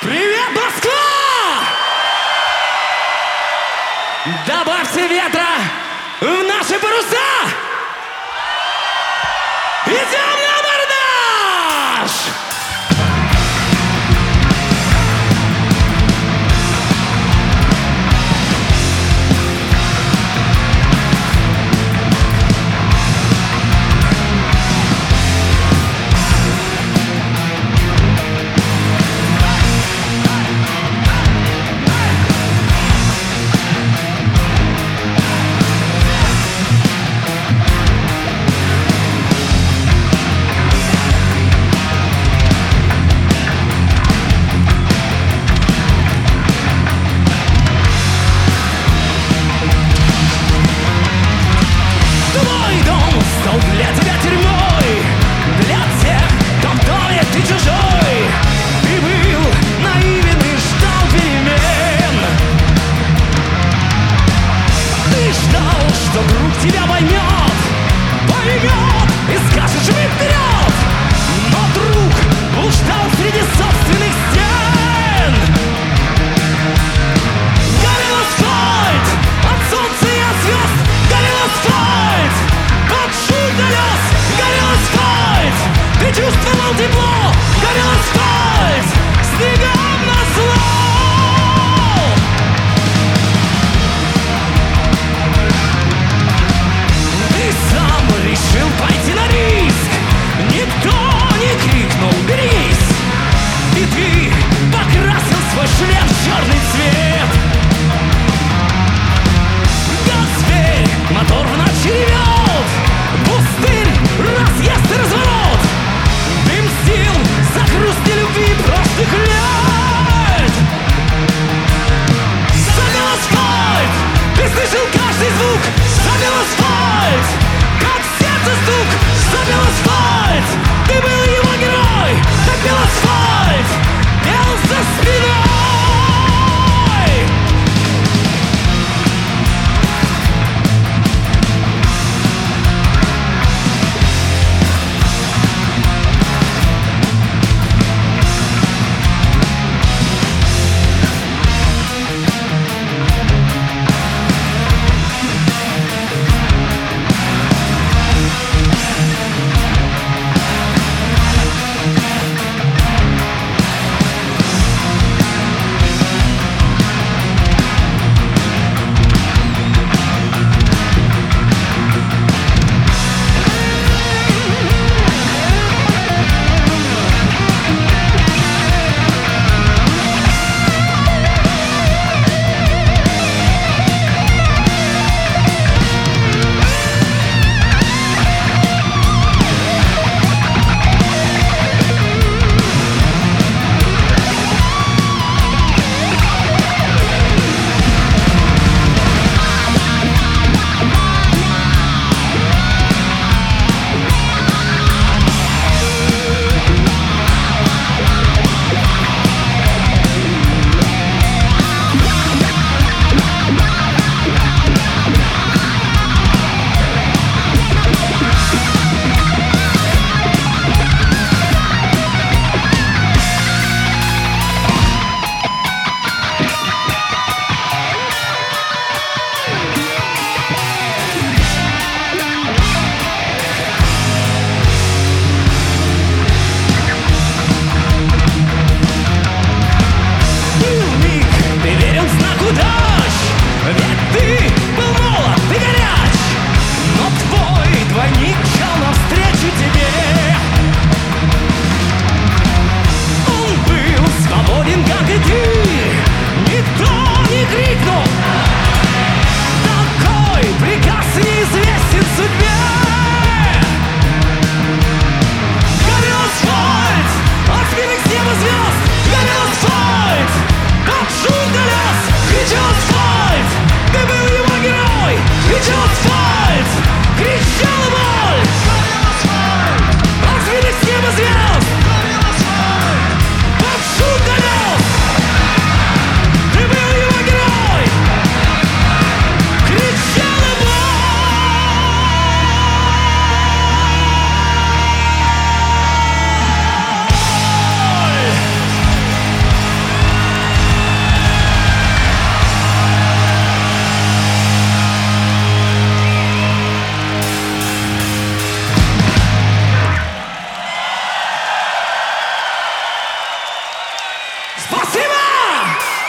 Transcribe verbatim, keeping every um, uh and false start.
Привет, Москва! Добавьте ветра в наши паруса! Идем на абордаж! Для тебя тюрьмой, для тех, кто в доме ты чужой. Ты был наивен и ждал перемен. Ты ждал, что друг тебя поймет, поймет и скажет: живи вперед. Но друг блуждал среди собственных стен. Горел асфальт от солнца и от звезд. Горел асфальт под шум колес. Горел асфальт, ты чувствовал тепло. Горел асфальт, снегом назло. Ты сам решил пойти на риск. Никто не крикнул: берись. И ты покрасил свой шлем в черный цвет. Как зверь мотор в ночи ревет. Пустырь, разъезд и разворот. Ты мстил за грусть и любви прошлых лет. Забил асфальт, ты слышал каждый звук. Забил асфальт, как сердце стук. Забил асфальт, ты был его герой. Забил асфальт, пел за спиной. Звезд, горел асфальт, под шум колес, кричал